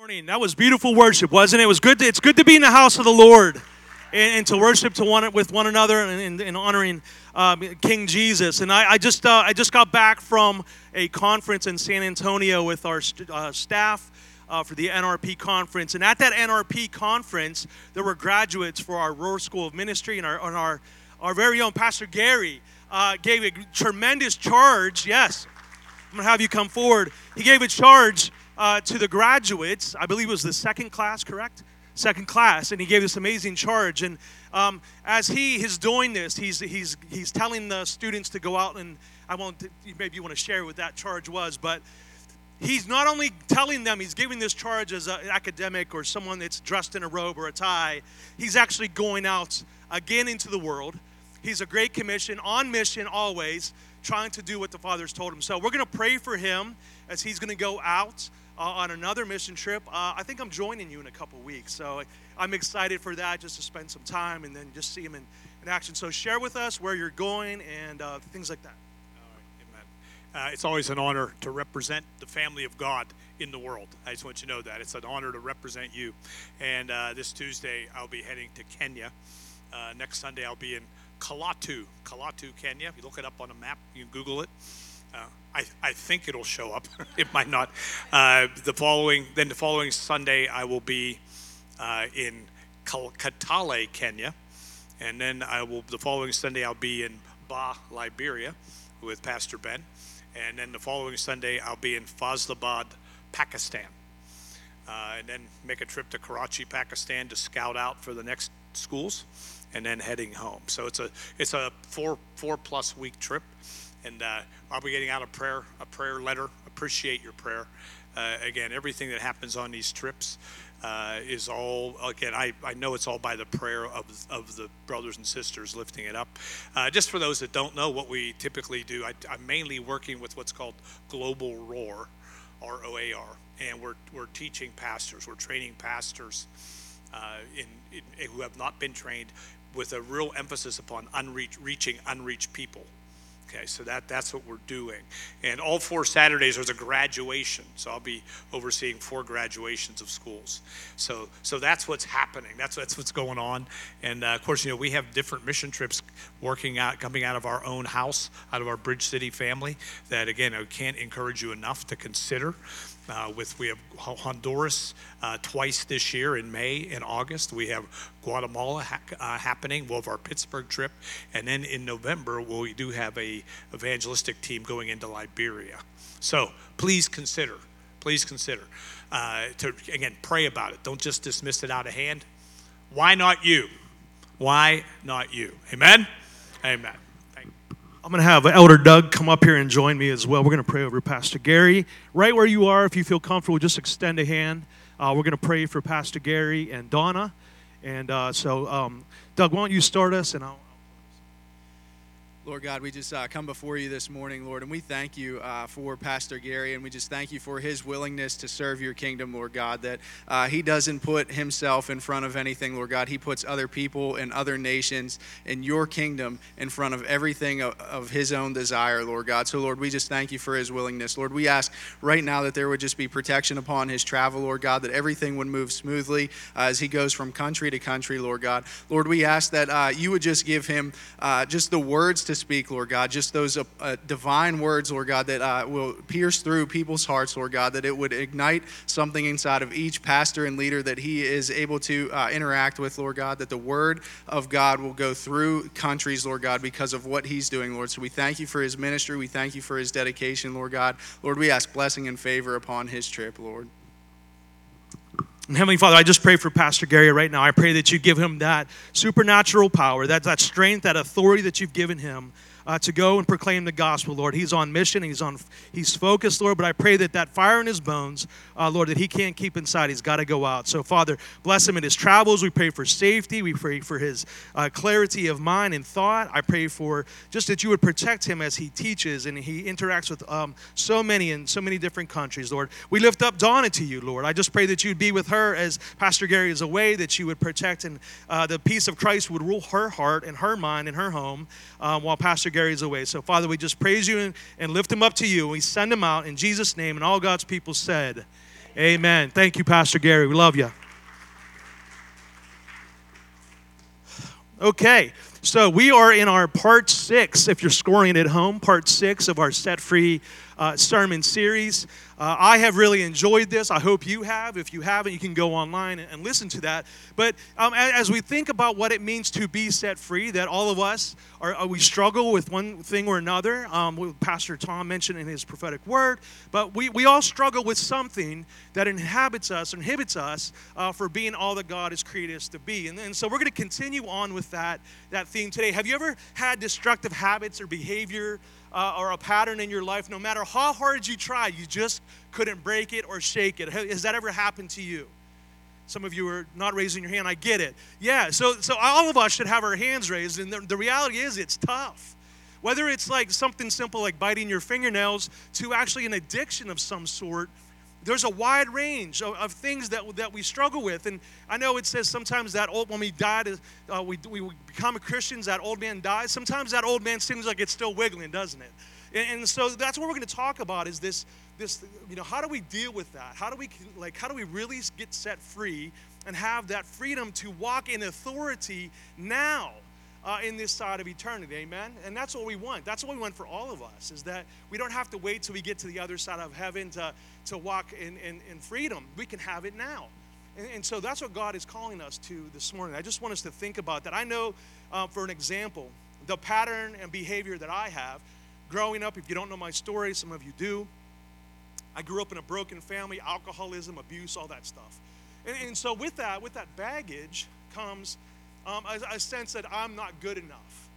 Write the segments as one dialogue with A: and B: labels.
A: Morning. That was beautiful worship, wasn't it? It was good. It's good to be in the house of the Lord and to worship with one another and honoring King Jesus. And I just got back from a conference in San Antonio with our staff for the NRP conference. And at that NRP conference, there were graduates for our Roar School of Ministry, and our very own Pastor Gary gave a tremendous charge. Yes, I'm going to have you come forward. He gave a charge to the graduates. I believe it was the second class, correct? Second class, and he gave this amazing charge. And as he is doing this, he's telling the students to go out, and maybe you want to share what that charge was, but he's not only telling them, he's giving this charge as an academic or someone that's dressed in a robe or a tie. He's actually going out again into the world. He's a great commission, on mission always, trying to do what the Father's told him. So we're going to pray for him as he's going to go out on another mission trip. I think I'm joining you in a couple weeks, so I'm excited for that, just to spend some time and then just see him in action. So share with us where you're going and things like that.
B: All right, amen. It's always an honor to represent the family of God in the world. I just want you to know that. It's an honor to represent you. And this Tuesday, I'll be heading to Kenya. Next Sunday, I'll be in Kalatu, Kenya. If you look it up on a map, you can Google it. I think it'll show up. It might not. The following Sunday, I will be in Kitale, Kenya, and then the following Sunday I'll be in Ba, Liberia, with Pastor Ben, and then the following Sunday I'll be in Faisalabad, Pakistan, and then make a trip to Karachi, Pakistan, to scout out for the next schools, and then heading home. So it's a four plus week trip. And I'll be getting out a prayer letter. Appreciate your prayer. Again, everything that happens on these trips is all, again, I know it's all by the prayer of the brothers and sisters lifting it up. Just for those that don't know what we typically do, I'm mainly working with what's called Global Roar, R-O-A-R. And we're teaching pastors, we're training pastors who have not been trained, with a real emphasis upon reaching unreached people. Okay, so that's what we're doing. And all 4 Saturdays there's a graduation. So I'll be overseeing 4 graduations of schools. So that's what's happening. That's what's going on. And of course, we have different mission trips coming out of our own house, out of our Bridge City family, that again, I can't encourage you enough to consider. We have Honduras twice this year, in May and August. We have Guatemala happening. We'll have our Pittsburgh trip. And then in November, we do have a evangelistic team going into Liberia. So please consider to, again, pray about it. Don't just dismiss it out of hand. Why not you? Why not you? Amen? Amen.
A: I'm going to have Elder Doug come up here and join me as well. We're going to pray over Pastor Gary. Right where you are, if you feel comfortable, just extend a hand. We're going to pray for Pastor Gary and Donna. And Doug, why don't you start us, and I'll...
C: Lord God, we just come before you this morning, Lord, and we thank you for Pastor Gary, and we just thank you for his willingness to serve your kingdom, Lord God, that he doesn't put himself in front of anything, Lord God. He puts other people and other nations in your kingdom in front of everything of his own desire, Lord God. So, Lord, we just thank you for his willingness. Lord, we ask right now that there would just be protection upon his travel, Lord God, that everything would move smoothly as he goes from country to country, Lord God. Lord, we ask that you would just give him just the words to speak, Lord God, just those divine words, Lord God, that will pierce through people's hearts, Lord God, that it would ignite something inside of each pastor and leader that he is able to interact with, Lord God, that the word of God will go through countries, Lord God, because of what he's doing, Lord. So we thank you for his ministry. We thank you for his dedication, Lord God. Lord, we ask blessing and favor upon his trip, Lord.
A: Heavenly Father, I just pray for Pastor Gary right now. I pray that you give him that supernatural power, that strength, that authority that you've given him to go and proclaim the gospel, Lord. He's on mission. He's focused, Lord, but I pray that fire in his bones, Lord, that he can't keep inside. He's got to go out. So, Father, bless him in his travels. We pray for safety. We pray for his clarity of mind and thought. I pray for just that you would protect him as he teaches and he interacts with so many in so many different countries, Lord. We lift up Donna to you, Lord. I just pray that you'd be with her as Pastor Gary is away, that you would protect and the peace of Christ would rule her heart and her mind and her home while Pastor Gary is away. So, Father, we just praise you and lift him up to you. We send him out in Jesus' name, and all God's people said, Amen. Thank you, Pastor Gary. We love you. Okay, so we are in our part 6, if you're scoring at home, part 6 of our Set Free sermon series. I have really enjoyed this. I hope you have. If you haven't, you can go online and listen to that. But as we think about what it means to be set free, that all of us, we struggle with one thing or another. Pastor Tom mentioned in his prophetic word. But we all struggle with something that inhibits us for being all that God has created us to be. And so we're going to continue on with that theme today. Have you ever had destructive habits or behavior or a pattern in your life? No matter how hard you try, you just couldn't break it or shake it. Has that ever happened to you? Some of you are not raising your hand. I get it. Yeah, so all of us should have our hands raised, and the reality is it's tough. Whether it's like something simple like biting your fingernails to actually an addiction of some sort, there's a wide range of things that we struggle with. And I know it says sometimes that when we die, we become Christians, that old man dies. Sometimes that old man seems like it's still wiggling, doesn't it? And so that's what we're going to talk about is this, how do we deal with that? How do we really get set free and have that freedom to walk in authority now in this side of eternity, amen? And that's what we want. That's what we want for all of us, is that we don't have to wait till we get to the other side of heaven to walk in freedom. We can have it now. And so that's what God is calling us to this morning. I just want us to think about that. I know, for an example, the pattern and behavior that I have growing up. If you don't know my story, some of you do. I grew up in a broken family, alcoholism, abuse, all that stuff. And so with that baggage comes a sense that I'm not good enough.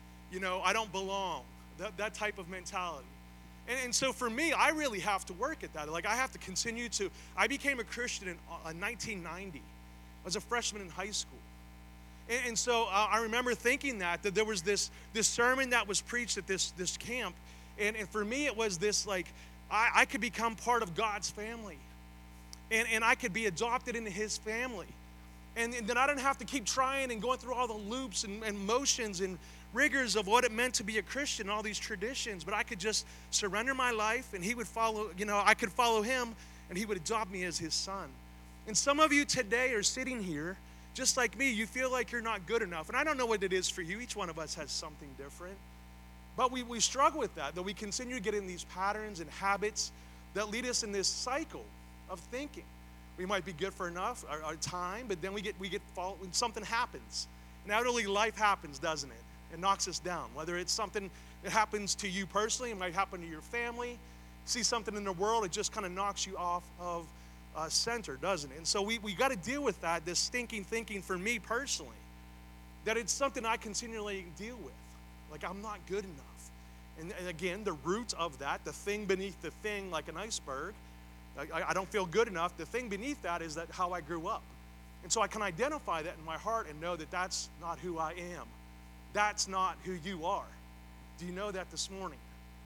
A: I don't belong, that type of mentality. And so for me, I really have to work at that. Like I have to continue to, I became a Christian in 1990. I was a freshman in high school. And so I remember thinking that there was this sermon that was preached at this camp. And for me, it was this like, I could become part of God's family. And I could be adopted into his family. And then I didn't have to keep trying and going through all the loops and motions and rigors of what it meant to be a Christian, all these traditions. But I could just surrender my life and he would follow, I could follow him and he would adopt me as his son. And some of you today are sitting here, just like me, you feel like you're not good enough. And I don't know what it is for you. Each one of us has something different. But we struggle with that we continue to get in these patterns and habits that lead us in this cycle of thinking. We might be good for enough, our time, but then we get fault when something happens. Inevitably, life happens, doesn't it? It knocks us down. Whether it's something that happens to you personally, it might happen to your family. See something in the world, it just kind of knocks you off of center, doesn't it? And so we got to deal with that, this stinking thinking for me personally, that it's something I continually deal with. Like I'm not good enough. And again, the root of that, the thing beneath the thing like an iceberg, I don't feel good enough. The thing beneath that is that how I grew up. And so I can identify that in my heart and know that that's not who I am. That's not who you are. Do you know that this morning?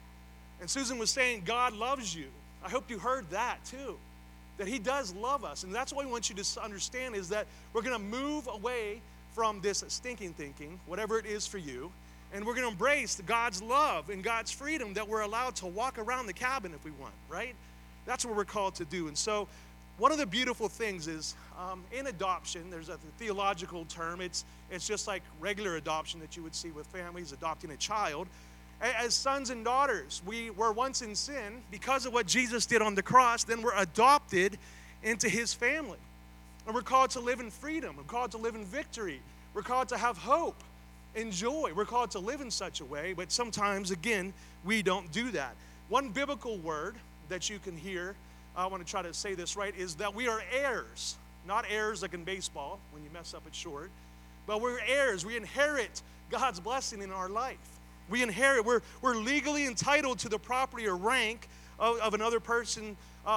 A: And Susan was saying, God loves you. I hope you heard that too. That he does love us. And that's what we want you to understand is that we're going to move away from this stinking thinking, whatever it is for you, and we're going to embrace God's love and God's freedom that we're allowed to walk around the cabin if we want, right? That's what we're called to do. And so one of the beautiful things is in adoption, there's a theological term. It's just like regular adoption that you would see with families adopting a child. As sons and daughters, we were once in sin. Because of what Jesus did on the cross, then we're adopted into his family. And we're called to live in freedom. We're called to live in victory. We're called to have hope and joy. We're called to live in such a way, but sometimes, again, we don't do that. One biblical word that you can hear, I want to try to say this right, is that we are heirs. Not heirs like in baseball, when you mess up it's short, but we're heirs. We inherit God's blessing in our life. We inherit, we're legally entitled to the property or rank of another person,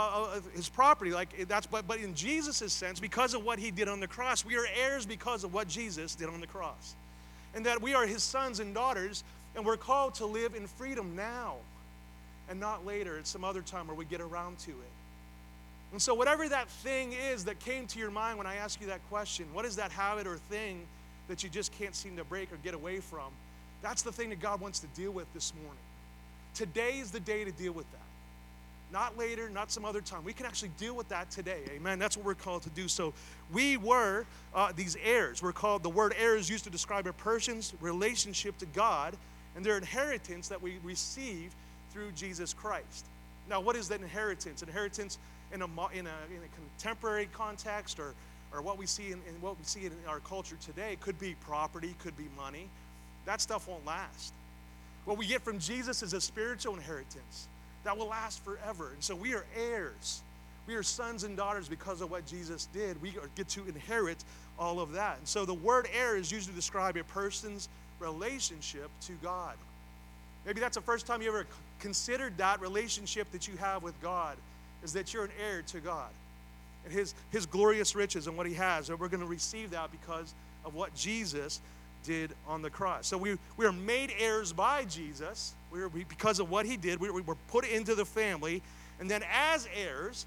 A: his property. But in Jesus' sense, because of what he did on the cross, we are heirs because of what Jesus did on the cross. And that we are his sons and daughters, and we're called to live in freedom now and not later at some other time where we get around to it. And so whatever that thing is that came to your mind when I asked you that question, what is that habit or thing that you just can't seem to break or get away from? That's the thing that God wants to deal with this morning. Today is the day to deal with that. not later, not some other time. We can actually deal with that today. Amen. That's what we're called to do. So we were these heirs. We're called, the word heir is used to describe a person's relationship to God and their inheritance that we receive through Jesus Christ. Now, what is that inheritance? Inheritance in a contemporary context, or what we see in our culture today, could be property, could be money. That stuff won't last. What we get from Jesus is a spiritual inheritance that will last forever. And so we are heirs. We are sons and daughters because of what Jesus did. We get to inherit all of that. And so the word heir is used to describe a person's relationship to God. Maybe that's the first time you ever considered that relationship that you have with God, is that you're an heir to God and his glorious riches and what he has. And we're going to receive that because of what Jesus did on the cross. So we are made heirs by Jesus. Because of what he did, we were put into the family. And then as heirs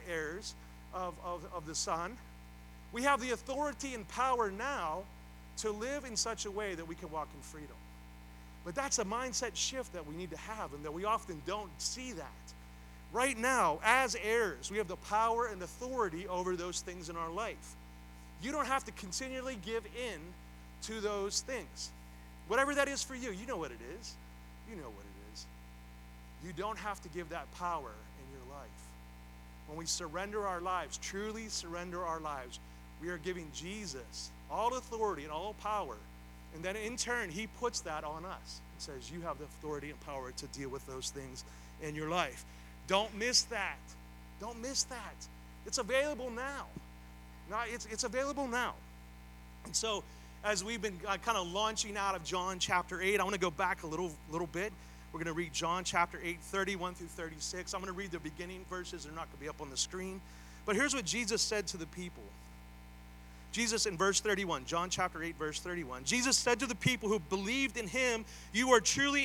A: of the Son, we have the authority and power now to live in such a way that we can walk in freedom. But that's a mindset shift that we need to have, and that we often don't see that. Right now, as heirs, we have the power and authority over those things in our life. You don't have to continually give in to those things. Whatever that is for you, you know what it is. You know what it is. You don't have to give that power in your life. When we surrender our lives, truly surrender our lives, we are giving Jesus all authority and all power. And then in turn, he puts that on us and says, you have the authority and power to deal with those things in your life. Don't miss that. Don't miss that. It's available now. It's available now. And so as we've been kind of launching out of John chapter 8, I want to go back a little bit. We're going to read John chapter 8, 31 through 36. I'm going to read the beginning verses. They're not going to be up on the screen. But here's what Jesus said to the people. Jesus in verse 31, John chapter 8, verse 31. Jesus said to the people who believed in him, you are truly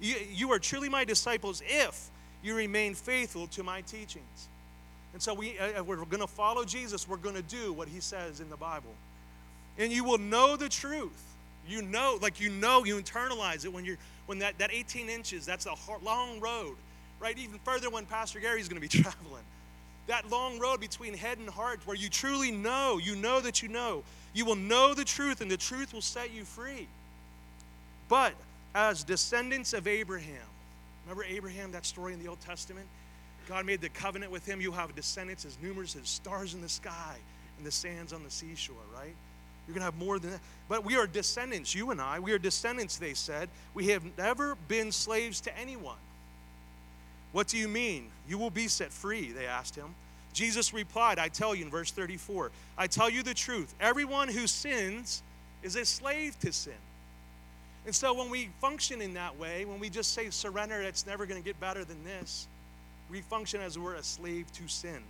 A: my disciples if you remain faithful to my teachings. And so we're going to follow Jesus. We're going to do what he says in the Bible. And you will know the truth. You internalize it when that 18 inches, that's a long road, right? Even further when Pastor Gary's going to be traveling. That long road between head and heart where you truly know, you know that you know. You will know the truth, and the truth will set you free. But as descendants of Abraham, remember Abraham, that story in the Old Testament? God made the covenant with him. You have descendants as numerous as stars in the sky and the sands on the seashore, right? You're going to have more than that. But we are descendants, you and I. We are descendants, they said. We have never been slaves to anyone. What do you mean? You will be set free, they asked him. Jesus replied, I tell you in verse 34, I tell you the truth. Everyone who sins is a slave to sin. And so when we function in that way, when we just say surrender, it's never going to get better than this, we function as we're a slave to sin.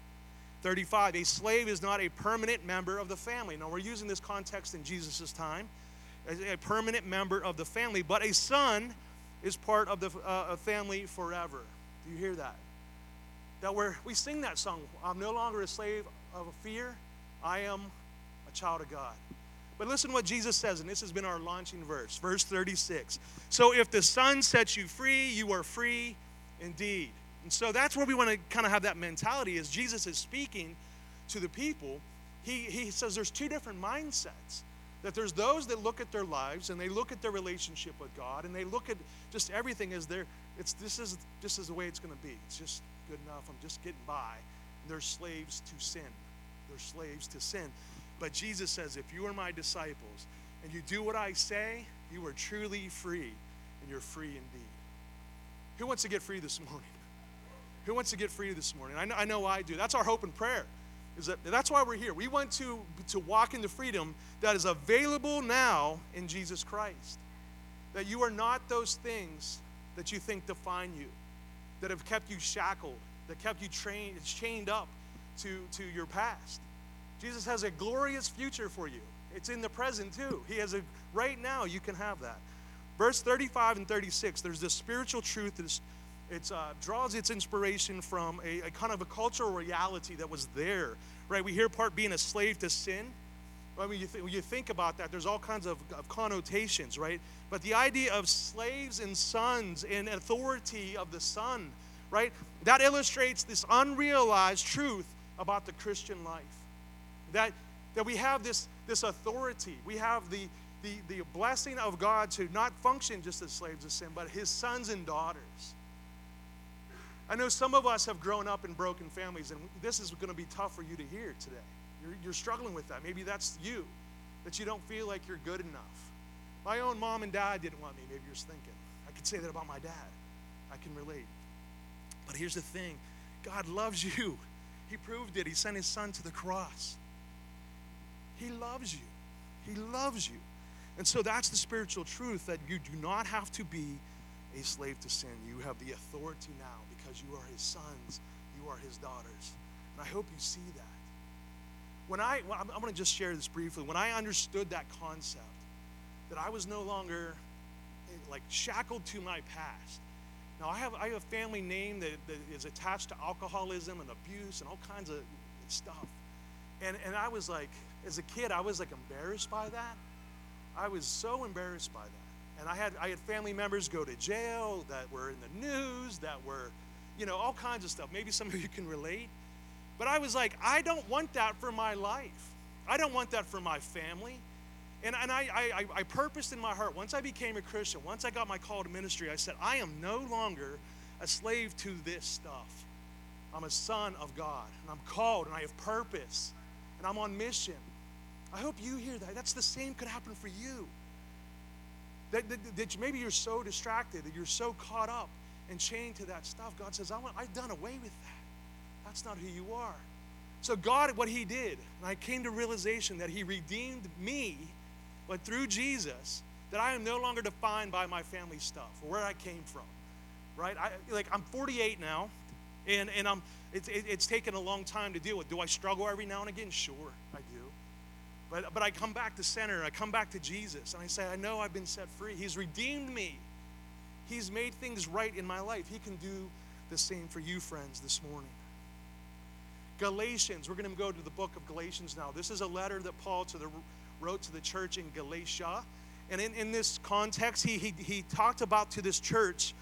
A: 35, a slave is not a permanent member of the family. Now, we're using this context in Jesus' time, as a permanent member of the family, but a son is part of the family forever. Do you hear that? That we sing that song, I'm no longer a slave of fear, I am a child of God. But listen to what Jesus says, and this has been our launching verse, verse 36. So if the Son sets you free, you are free indeed. And so that's where we want to kind of have that mentality. As Jesus is speaking to the people, he says there's two different mindsets. That there's those that look at their lives and they look at their relationship with God and they look at just everything as this is the way it's going to be. It's just good enough. I'm just getting by. And they're slaves to sin. They're slaves to sin. But Jesus says, if you are my disciples and you do what I say, you are truly free, and you're free indeed. Who wants to get free this morning? Who wants to get free this morning? I know I do. That's our hope and prayer. That's why we're here. We want to walk into freedom that is available now in Jesus Christ. That you are not those things that you think define you, that have kept you shackled, that kept you chained up to your past. Jesus has a glorious future for you. It's in the present too. Right now you can have that. Verse 35 and 36, there's this spiritual truth that it draws its inspiration from a kind of a cultural reality that was there, right? We hear part being a slave to sin. When you think about that, there's all kinds of connotations, right? But the idea of slaves and sons and authority of the Son, right? That illustrates this unrealized truth about the Christian life. That we have this authority. We have the blessing of God to not function just as slaves of sin, but his sons and daughters. I know some of us have grown up in broken families, and this is going to be tough for you to hear today. You're struggling with that. Maybe that's you, that you don't feel like you're good enough. My own mom and dad didn't want me. Maybe you're thinking. I could say that about my dad. I can relate. But here's the thing. God loves you. He proved it. He sent his son to the cross. He loves you. He loves you. And so that's the spiritual truth, that you do not have to be a slave to sin. You have the authority now because you are his sons. You are his daughters. And I hope you see that. I'm going to just share this briefly. When I understood that concept, that I was no longer like shackled to my past. Now I have a family name that is attached to alcoholism and abuse and all kinds of stuff. And I was like, as a kid, I was like embarrassed by that. I was so embarrassed by that. And I had family members go to jail that were in the news, that were, all kinds of stuff. Maybe some of you can relate. But I was like, I don't want that for my life. I don't want that for my family. And I purposed in my heart, once I became a Christian, once I got my call to ministry, I said, I am no longer a slave to this stuff. I'm a son of God, and I'm called, and I have purpose, and I'm on mission. I hope you hear that. That's the same could happen for you. That maybe you're so distracted, that you're so caught up and chained to that stuff. God says, I've done away with that. That's not who you are. So God, what he did, and I came to realization that he redeemed me, but through Jesus, that I am no longer defined by my family stuff or where I came from, right? I'm 48 now, and it's taken a long time to deal with. Do I struggle every now and again? Sure, I do. But I come back to center, I come back to Jesus, and I say, I know I've been set free. He's redeemed me. He's made things right in my life. He can do the same for you, friends, this morning. Galatians, we're going to go to the book of Galatians now. This is a letter that Paul wrote to the church in Galatia. And in this context, he talked about to this church.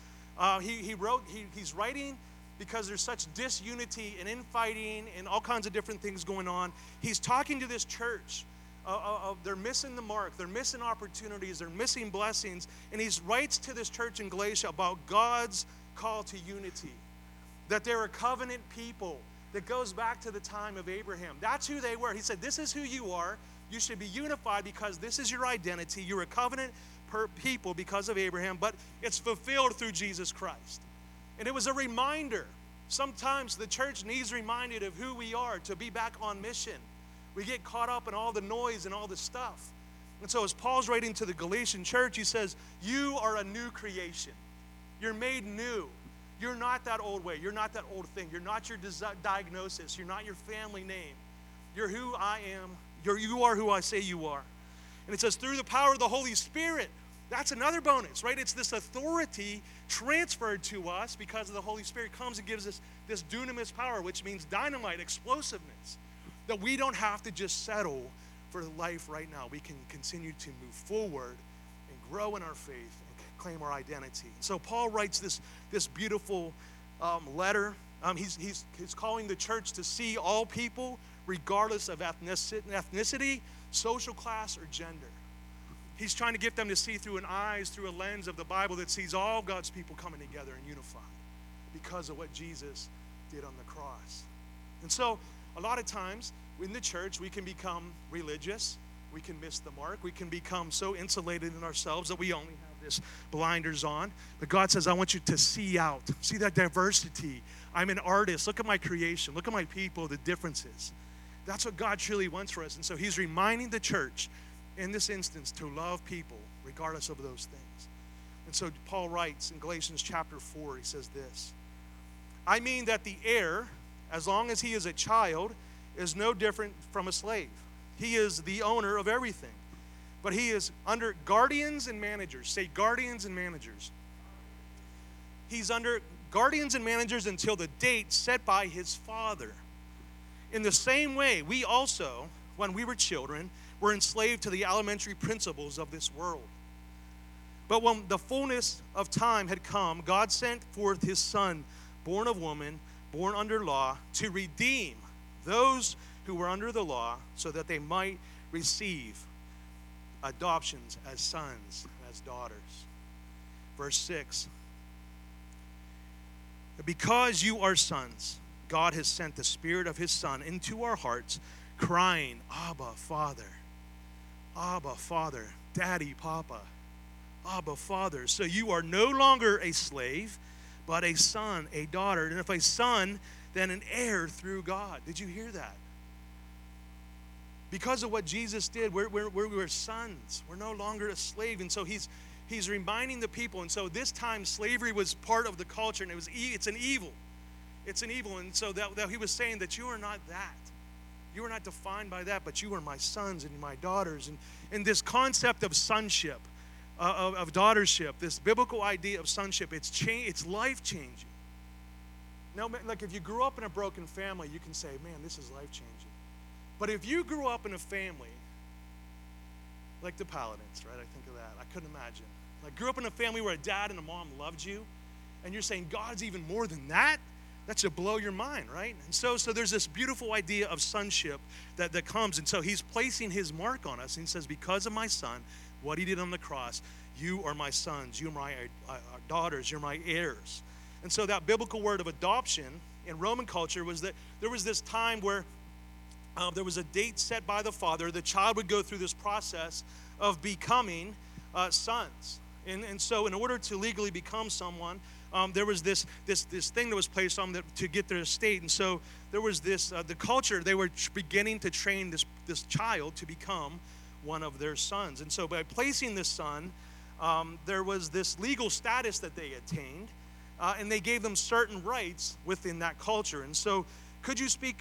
A: He's writing because there's such disunity and infighting and all kinds of different things going on. He's talking to this church. They're missing the mark. They're missing opportunities. They're missing blessings. And he writes to this church in Galatia about God's call to unity. That they're a covenant people that goes back to the time of Abraham. That's who they were. He said, this is who you are. You should be unified because this is your identity. You're a covenant people because of Abraham, but it's fulfilled through Jesus Christ. And it was a reminder. Sometimes the church needs reminded of who we are to be back on mission. We get caught up in all the noise and all the stuff. And so as Paul's writing to the Galatian church, he says, you are a new creation. You're made new. You're not that old way. You're not that old thing. You're not your diagnosis. You're not your family name. You're who I am. You are who I say you are. And it says, through the power of the Holy Spirit. That's another bonus, right? It's this authority transferred to us because of the Holy Spirit comes and gives us this dunamis power, which means dynamite, explosiveness, that we don't have to just settle for life right now. We can continue to move forward and grow in our faith and claim our identity. So Paul writes this beautiful letter. He's calling the church to see all people regardless of ethnicity, social class, or gender. He's trying to get them to see through a lens of the Bible that sees all God's people coming together and unified because of what Jesus did on the cross. And so a lot of times in the church we can become religious, we can miss the mark, we can become so insulated in ourselves that we only have this blinders on. But God says, I want you to see that diversity. I'm an artist. Look at my creation. Look at my people, the differences. That's what God truly wants for us. And so he's reminding the church in this instance to love people regardless of those things. And so Paul writes in Galatians chapter 4, he says this, I mean that the heir, as long as he is a child, is no different from a slave. He is the owner of everything. But he is under guardians and managers. Say guardians and managers. He's under guardians and managers until the date set by his father. In the same way, we also, when we were children, were enslaved to the elementary principles of this world. But when the fullness of time had come, God sent forth his Son, born of woman, born under law, to redeem those who were under the law, so that they might receive adoptions as sons, as daughters. Verse 6. Because you are sons, God has sent the Spirit of His Son into our hearts, crying, Abba, Father. Abba, Father. Daddy, Papa. Abba, Father. So you are no longer a slave, but a son, a daughter. And if a son, then an heir through God. Did you hear that? Because of what Jesus did, we're sons. We're no longer a slave. And so he's reminding the people. And so this time slavery was part of the culture, and it's an evil. It's an evil. And so that he was saying that you are not that. You are not defined by that, but you are my sons and my daughters. And this concept of sonship, of daughtership, this biblical idea of sonship, it's life-changing. Now, like if you grew up in a broken family, you can say, man, this is life-changing. But if you grew up in a family like the Paladins, right? I think of that. I couldn't imagine. Like grew up in a family where a dad and a mom loved you, and you're saying God's even more than that? That should blow your mind, right? And so there's this beautiful idea of sonship that comes. And so he's placing his mark on us. And he says, because of my son, what he did on the cross, you are my sons, you are my daughters, you're my heirs. And so that biblical word of adoption in Roman culture was that there was this time where there was a date set by the father. The child would go through this process of becoming sons. And so in order to legally become someone, there was this thing that was placed on them to get their estate. And so there was this, the culture, they were beginning to train this child to become one of their sons. And so by placing this son, there was this legal status that they attained, and they gave them certain rights within that culture. And so could you speak,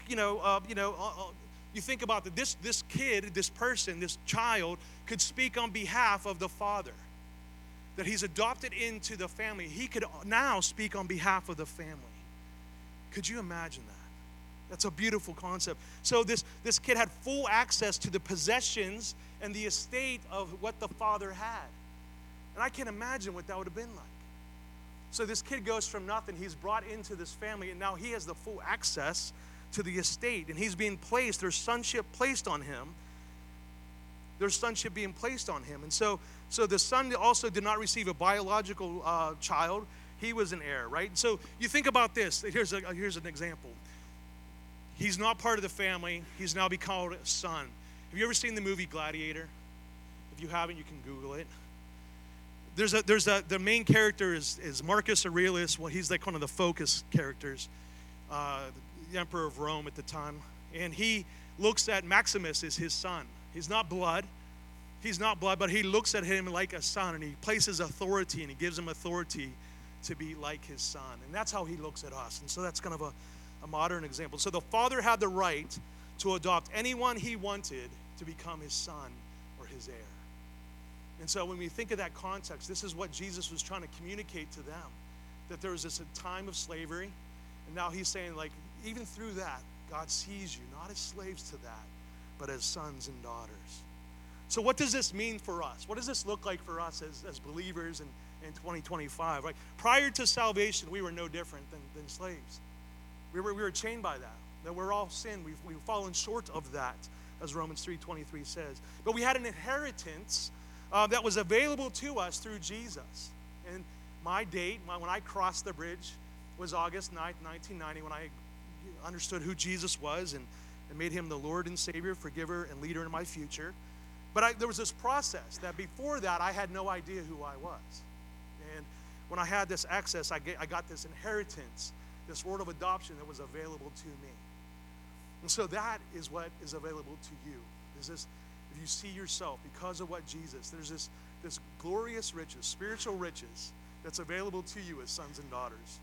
A: you think about that this kid, this person, this child could speak on behalf of the father, that he's adopted into the family. He could now speak on behalf of the family. Could you imagine that? That's a beautiful concept. So this kid had full access to the possessions and the estate of what the father had. And I can't imagine what that would have been like. So this kid goes from nothing. He's brought into this family, and now he has the full access to the estate. And he's being placed, there's sonship placed on him. There's sonship being placed on him. And so the son also did not receive a biological child. He was an heir, right? So you think about this. Here's an example. He's not part of the family. He's now become a son. Have you ever seen the movie Gladiator? If you haven't, you can Google it. The main character is Marcus Aurelius. Well, he's like one of the focus characters, the emperor of Rome at the time. And he looks at Maximus as his son. He's not blood, but he looks at him like a son, and he places authority, and he gives him authority to be like his son. And that's how he looks at us. And so that's kind of a modern example. So the father had the right to adopt anyone he wanted to become his son or his heir. And so when we think of that context, this is what Jesus was trying to communicate to them, that there was this time of slavery, and now he's saying, like, even through that, God sees you not as slaves to that, but as sons and daughters. So what does this mean for us? What does this look like for us as believers in 2025? Right? Prior to salvation, we were no different than slaves. We were chained by that we're all sin. We've fallen short of that, as Romans 3:23 says. But we had an inheritance that was available to us through Jesus. And my date, when I crossed the bridge, was August 9th, 1990, when I understood who Jesus was and made him the Lord and Savior, forgiver, and leader in my future. But there was this process that before that, I had no idea who I was. And when I had this access, I got this inheritance, this word of adoption that was available to me. And so that is what is available to you. Is this, if you see yourself because of what Jesus, there's this glorious riches, spiritual riches that's available to you as sons and daughters.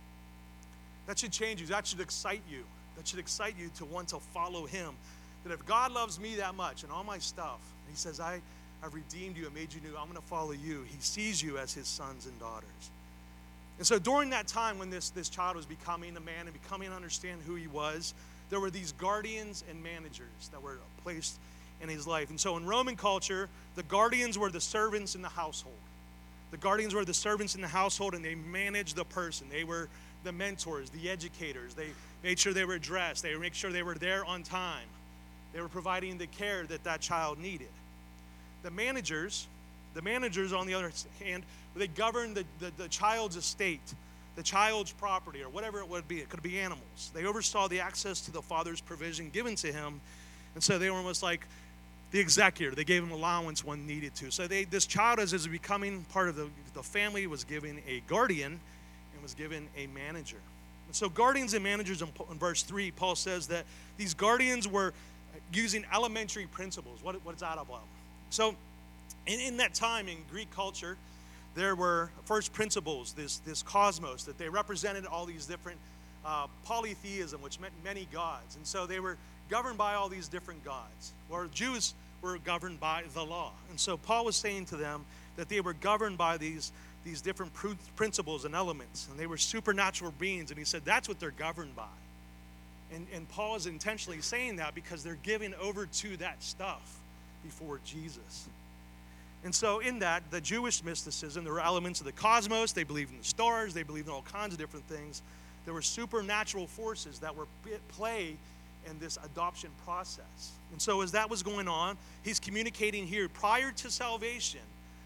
A: That should change you. That should excite you. That should excite you to want to follow him. That if God loves me that much and all my stuff, he says, I've redeemed you and made you new, I'm going to follow you. He sees you as his sons and daughters. And so during that time when this child was becoming a man and becoming to understand who he was, there were these guardians and managers that were placed in his life. And so in Roman culture, the guardians were the servants in the household. The guardians were the servants in the household, and they managed the person. They were the mentors, the educators. They made sure they were dressed. They made sure they were there on time. They were providing the care that that child needed. The managers, on the other hand, they governed the child's estate, the child's property, or whatever it would be. It could be animals. They oversaw the access to the father's provision given to him, and so they were almost like the executor. They gave him allowance when needed to. So this child, as becoming part of the family, was given a guardian and was given a manager. And so guardians and managers, in verse 3, Paul says that these guardians were using elementary principles. What is that about? So in that time in Greek culture, there were first principles, this cosmos, that they represented all these different polytheism, which meant many gods. And so they were governed by all these different gods. Where Jews were governed by the law. And so Paul was saying to them that they were governed by these different principles and elements. And they were supernatural beings. And he said that's what they're governed by. And Paul is intentionally saying that because they're giving over to that stuff before Jesus. And so in that, the Jewish mysticism, there were elements of the cosmos. They believed in the stars. They believed in all kinds of different things. There were supernatural forces that were at play in this adoption process. And so as that was going on, he's communicating here, prior to salvation,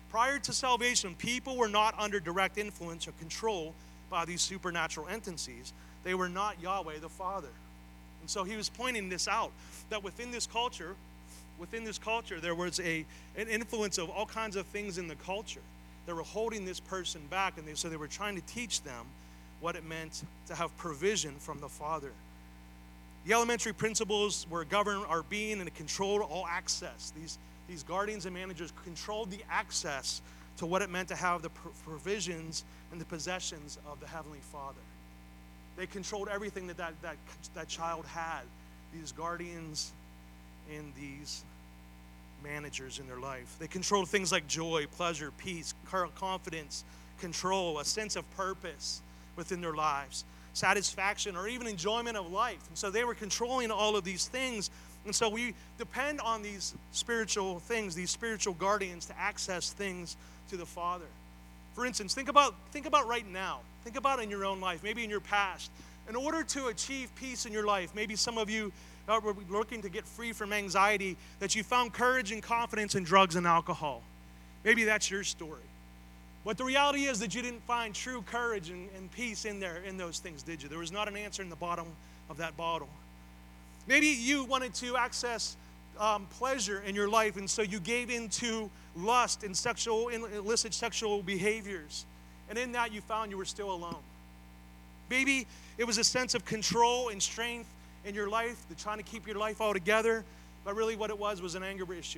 A: people were not under direct influence or control by these supernatural entities. They were not Yahweh the Father. And so he was pointing this out, that within this culture, there was an influence of all kinds of things in the culture that were holding this person back, and so they were trying to teach them what it meant to have provision from the Father. The elementary principles were govern our being and controlled all access. These guardians and managers controlled the access to what it meant to have the provisions and the possessions of the Heavenly Father. They controlled everything that child had, these guardians and these managers in their life. They controlled things like joy, pleasure, peace, confidence, control, a sense of purpose within their lives, satisfaction, or even enjoyment of life. And so they were controlling all of these things. And so we depend on these spiritual things, these spiritual guardians, to access things to the Father. For instance, think about right now. Think about in your own life, maybe in your past. In order to achieve peace in your life, maybe some of you were looking to get free from anxiety, that you found courage and confidence in drugs and alcohol. Maybe that's your story. But the reality is that you didn't find true courage and peace in those things, did you? There was not an answer in the bottom of that bottle. Maybe you wanted to access pleasure in your life, and so you gave into lust and illicit sexual behaviors. And in that, you found you were still alone. Maybe it was a sense of control and strength in your life, trying to keep your life all together, but really what it was an anger issue.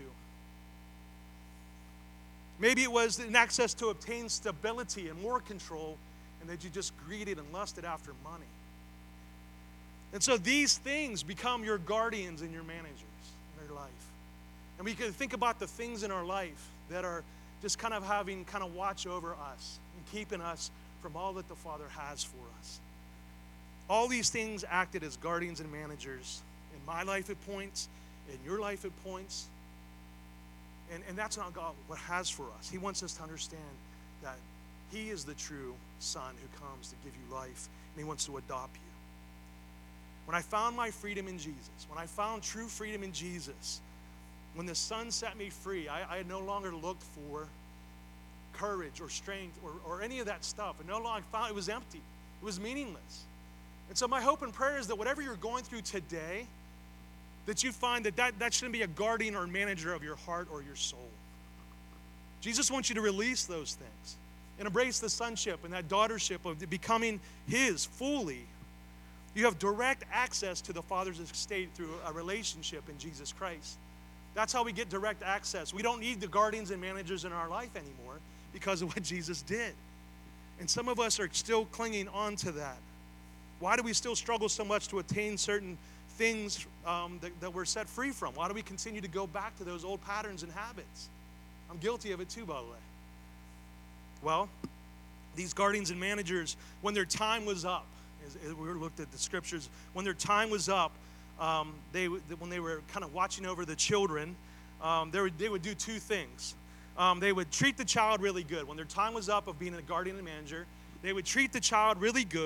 A: Maybe it was an access to obtain stability and more control, and that you just greeded and lusted after money. And so these things become your guardians and your managers in your life. And we can think about the things in our life that are just kind of having watch over us and keeping us from all that the Father has for us. All these things acted as guardians and managers in my life at points, in your life at points. And that's not God what has for us. He wants us to understand that He is the true Son who comes to give you life, and He wants to adopt you. When I found my freedom in Jesus, when I found true freedom in Jesus, when the Son set me free, I no longer looked for courage or strength or any of that stuff. And no longer found it was empty. It was meaningless. And so my hope and prayer is that whatever you're going through today, that you find that shouldn't be a guardian or manager of your heart or your soul. Jesus wants you to release those things and embrace the sonship and that daughtership of becoming His fully. You have direct access to the Father's estate through a relationship in Jesus Christ. That's how we get direct access. We don't need the guardians and managers in our life anymore because of what Jesus did. And some of us are still clinging on to that. Why do we still struggle so much to attain certain things that we're set free from? Why do we continue to go back to those old patterns and habits? I'm guilty of it too, by the way. Well, these guardians and managers, when their time was up, as we looked at the scriptures, when their time was up, when they were kind of watching over the children, they would do two things. They would treat the child really good. When their time was up of being a guardian and manager, they would treat the child really good,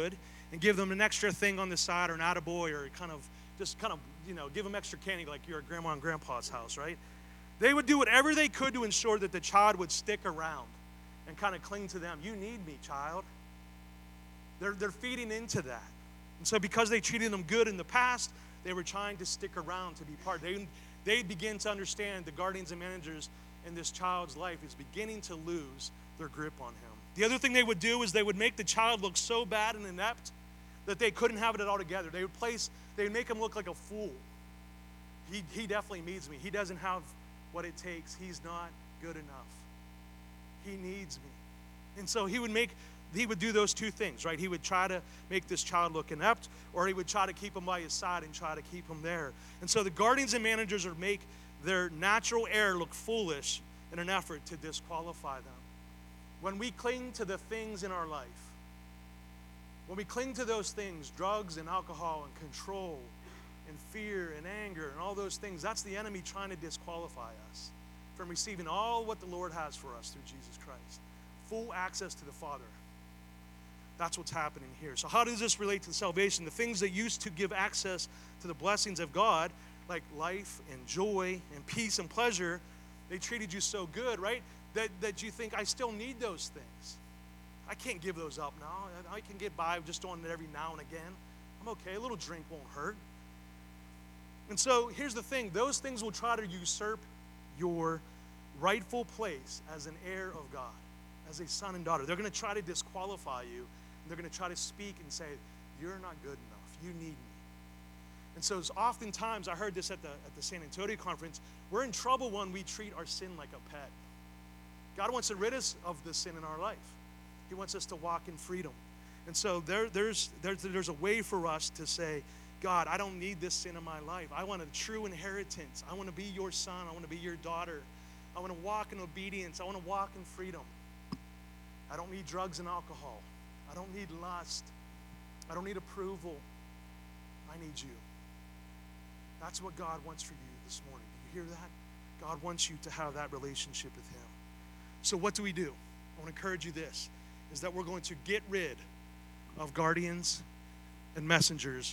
A: and give them an extra thing on the side or an attaboy or just give them extra candy like you're at grandma and grandpa's house, right? They would do whatever they could to ensure that the child would stick around and kind of cling to them. You need me, child. They're feeding into that. And so because they treated them good in the past, they were trying to stick around to be part. They begin to understand the guardians and managers in this child's life is beginning to lose their grip on him. The other thing they would do is they would make the child look so bad and inept that they couldn't have it all together. They would make him look like a fool. He definitely needs me. He doesn't have what it takes. He's not good enough. He needs me. And so he would do those two things, right? He would try to make this child look inept, or he would try to keep him by his side and try to keep him there. And so the guardians and managers would make their natural heir look foolish in an effort to disqualify them. When we cling to the things in our life, when we cling to those things, drugs and alcohol and control and fear and anger and all those things, that's the enemy trying to disqualify us from receiving all what the Lord has for us through Jesus Christ. Full access to the Father. That's what's happening here. So how does this relate to salvation? The things that used to give access to the blessings of God, like life and joy and peace and pleasure, they treated you so good, right? That you think, I still need those things. I can't give those up now. I can get by just on it every now and again. I'm okay. A little drink won't hurt. And so here's the thing. Those things will try to usurp your rightful place as an heir of God, as a son and daughter. They're going to try to disqualify you. And they're going to try to speak and say, you're not good enough. You need me. And so oftentimes, I heard this at the San Antonio conference, we're in trouble when we treat our sin like a pet. God wants to rid us of the sin in our life. He wants us to walk in freedom. And so there's a way for us to say, God, I don't need this sin in my life. I want a true inheritance. I want to be your son. I want to be your daughter. I want to walk in obedience. I want to walk in freedom. I don't need drugs and alcohol. I don't need lust. I don't need approval. I need you. That's what God wants for you this morning. Do you hear that? God wants you to have that relationship with him. So what do we do? I want to encourage you this, is that we're going to get rid of guardians and managers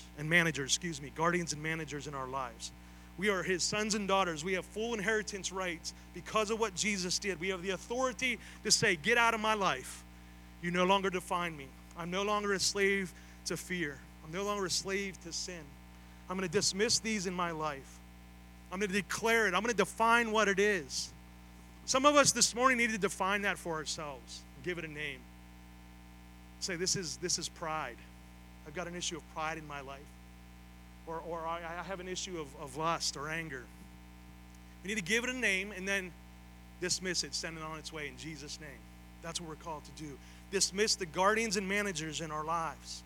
A: in our lives. We are his sons and daughters. We have full inheritance rights because of what Jesus did. We have the authority to say, get out of my life. You no longer define me. I'm no longer a slave to fear. I'm no longer a slave to sin. I'm going to dismiss these in my life. I'm going to declare it. I'm going to define what it is. Some of us this morning need to define that for ourselves and give it a name. Say, this is pride. I've got an issue of pride in my life. Or I have an issue of lust or anger. We need to give it a name and then dismiss it, send it on its way in Jesus' name. That's what we're called to do. Dismiss the guardians and managers in our lives.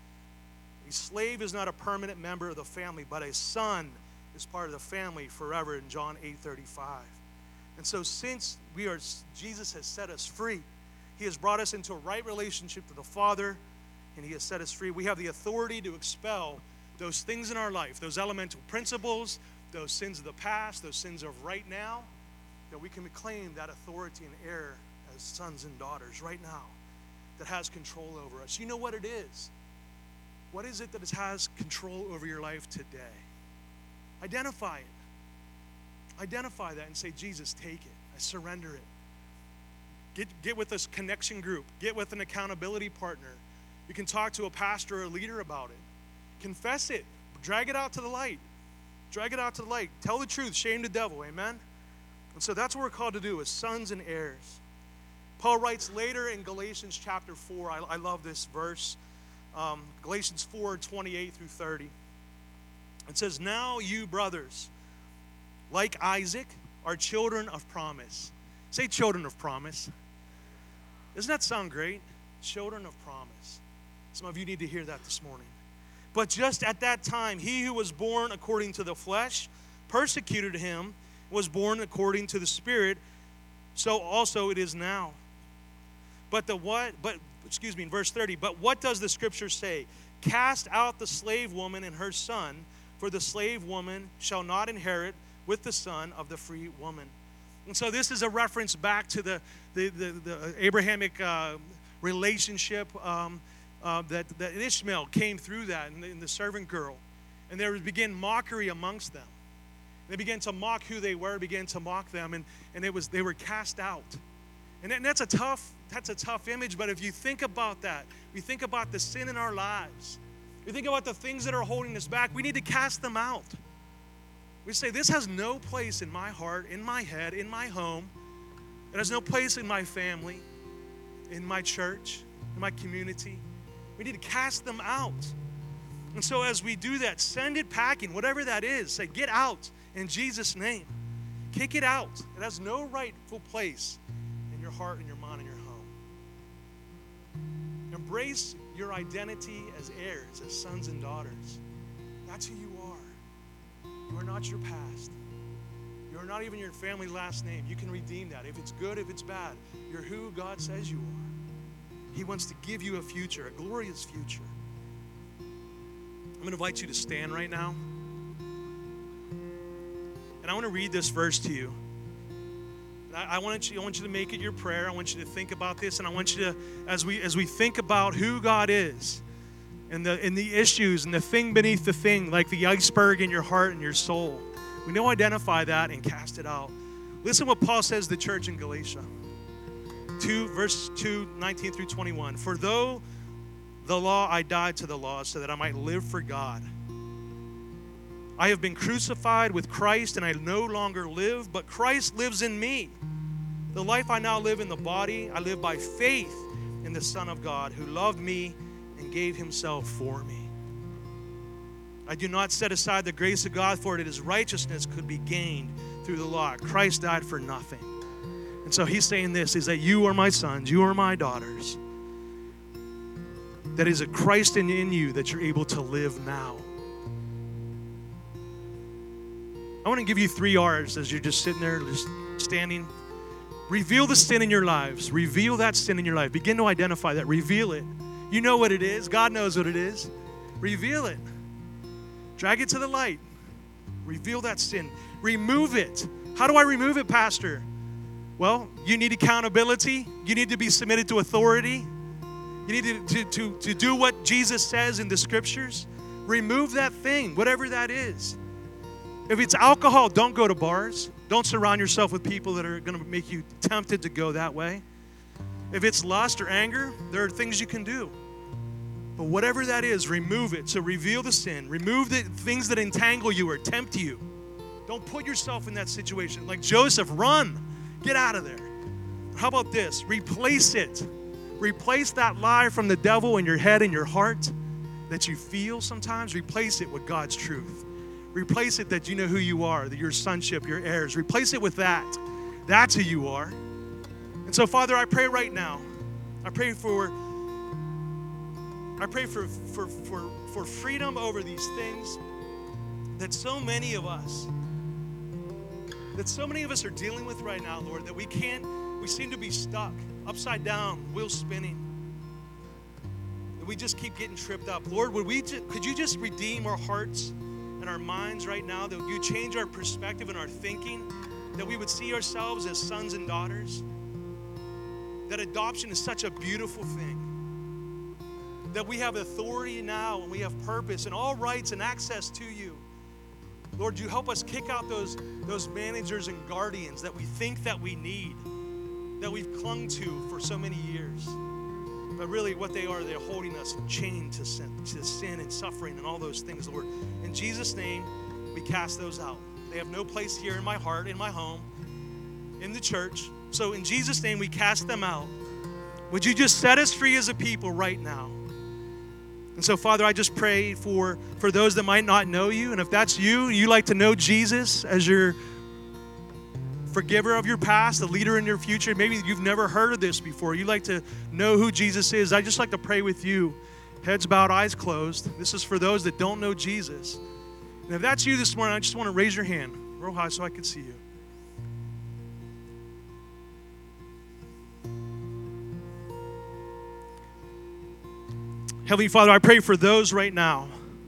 A: A slave is not a permanent member of the family, but a son is part of the family forever in John 8:35. And so since Jesus has set us free, he has brought us into a right relationship with the Father, and he has set us free. We have the authority to expel those things in our life, those elemental principles, those sins of the past, those sins of right now, that we can claim that authority and heir as sons and daughters right now that has control over us. You know what it is? What is it that has control over your life today? Identify it. Identify that and say, Jesus, take it. I surrender it. Get with this connection group. Get with an accountability partner. You can talk to a pastor or a leader about it. Confess it. Drag it out to the light. Drag it out to the light. Tell the truth. Shame the devil. Amen? And so that's what we're called to do as sons and heirs. Paul writes later in Galatians chapter 4. I love this verse. Galatians 4:28 through 30. It says, now you brothers, like Isaac, are children of promise. Say children of promise. Doesn't that sound great? Children of promise. Some of you need to hear that this morning. But just at that time, he who was born according to the flesh persecuted him, was born according to the Spirit, so also it is now. In verse 30, but what does the scripture say? Cast out the slave woman and her son, for the slave woman shall not inherit with the son of the free woman. And so this is a reference back to the Abrahamic relationship that Ishmael came through that, and the servant girl, and there began mockery amongst them. They began to mock who they were, began to mock them, and they were cast out. And that's a tough image. But if you think about that, we think about the sin in our lives. We think about the things that are holding us back. We need to cast them out. We say, this has no place in my heart, in my head, in my home. It has no place in my family, in my church, in my community. We need to cast them out. And so as we do that, send it packing, whatever that is. Say, get out in Jesus' name. Kick it out. It has no rightful place in your heart and your mind and your home. Embrace your identity as heirs, as sons and daughters. That's who you are. You are not your past. You are not even your family last name. You can redeem that. If it's good, if it's bad, you're who God says you are. He wants to give you a future, a glorious future. I'm going to invite you to stand right now. And I want to read this verse to you. I want you to make it your prayer. I want you to think about this, and I want you to, as we think about who God is, and the issues and the thing beneath the thing, like the iceberg in your heart and your soul, we know identify that and cast it out. Listen what Paul says to the church in Galatia 2, verse 2, 19 through 21. For though the law, I died to the law so that I might live for God. I have been crucified with Christ, and I no longer live, but Christ lives in me. The life I now live in the body, I live by faith in the Son of God, who loved me and gave himself for me. I do not set aside the grace of God, for it is righteousness could be gained through the law. Christ died for nothing. And so he's saying this, is that you are my sons, you are my daughters. That is a Christ in you that you're able to live now. I want to give you 3 R's as you're just sitting there, just standing. Reveal the sin in your lives. Reveal that sin in your life. Begin to identify that. Reveal it. You know what it is. God knows what it is. Reveal it. Drag it to the light. Reveal that sin. Remove it. How do I remove it, Pastor? Well, you need accountability. You need to be submitted to authority. You need to do what Jesus says in the scriptures. Remove that thing, whatever that is. If it's alcohol, don't go to bars. Don't surround yourself with people that are going to make you tempted to go that way. If it's lust or anger, there are things you can do. But whatever that is, remove it. So reveal the sin. Remove the things that entangle you or tempt you. Don't put yourself in that situation. Like Joseph, run. Get out of there. How about this? Replace it. Replace that lie from the devil in your head and your heart that you feel sometimes. Replace it with God's truth. Replace it that you know who you are, that your sonship, your heirs. Replace it with that. That's who you are. And so, Father, I pray right now. I pray for freedom over these things that so many of us are dealing with right now, Lord, that we seem to be stuck, upside down, wheels spinning. That we just keep getting tripped up. Lord, could you just redeem our hearts and our minds right now, that you change our perspective and our thinking, that we would see ourselves as sons and daughters, that adoption is such a beautiful thing, that we have authority now and we have purpose and all rights and access to you. Lord, you help us kick out those managers and guardians that we think that we need, that we've clung to for so many years. But really what they are, they're holding us chained to sin and suffering and all those things, Lord. In Jesus' name, we cast those out. They have no place here in my heart, in my home, in the church. So in Jesus' name, we cast them out. Would you just set us free as a people right now? And so, Father, I just pray for those that might not know you. And if that's you like to know Jesus as your forgiver of your past, the leader in your future. Maybe you've never heard of this before. You like to know who Jesus is. I just like to pray with you. Heads bowed, eyes closed. This is for those that don't know Jesus. And if that's you this morning, I just want to raise your hand real high so I can see you. Heavenly Father, I pray for those right now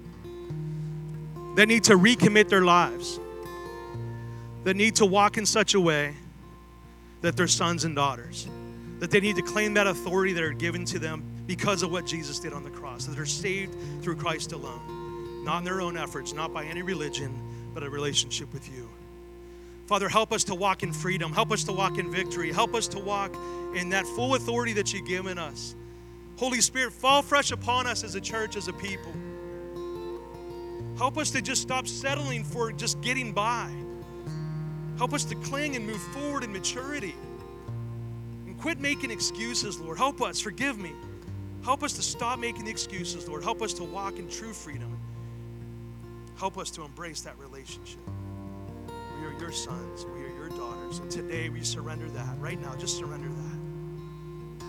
A: that need to recommit their lives, that need to walk in such a way that they're sons and daughters, that they need to claim that authority that are given to them because of what Jesus did on the cross, that are saved through Christ alone, not in their own efforts, not by any religion, but a relationship with you. Father, help us to walk in freedom. Help us to walk in victory. Help us to walk in that full authority that you've given us. Holy Spirit, fall fresh upon us as a church, as a people. Help us to just stop settling for just getting by. Help us to cling and move forward in maturity. And quit making excuses, Lord. Help us. Forgive me. Help us to stop making the excuses, Lord. Help us to walk in true freedom. Help us to embrace that relationship. We are your sons. We are your daughters. And today we surrender that. Right now, just surrender that.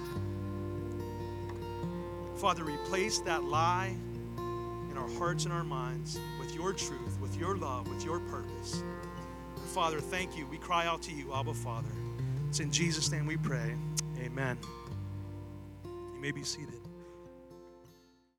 A: Father, replace that lie in our hearts and our minds with your truth, with your love, with your purpose. And Father, thank you. We cry out to you, Abba, Father. It's in Jesus' name we pray. Amen. You may be seated.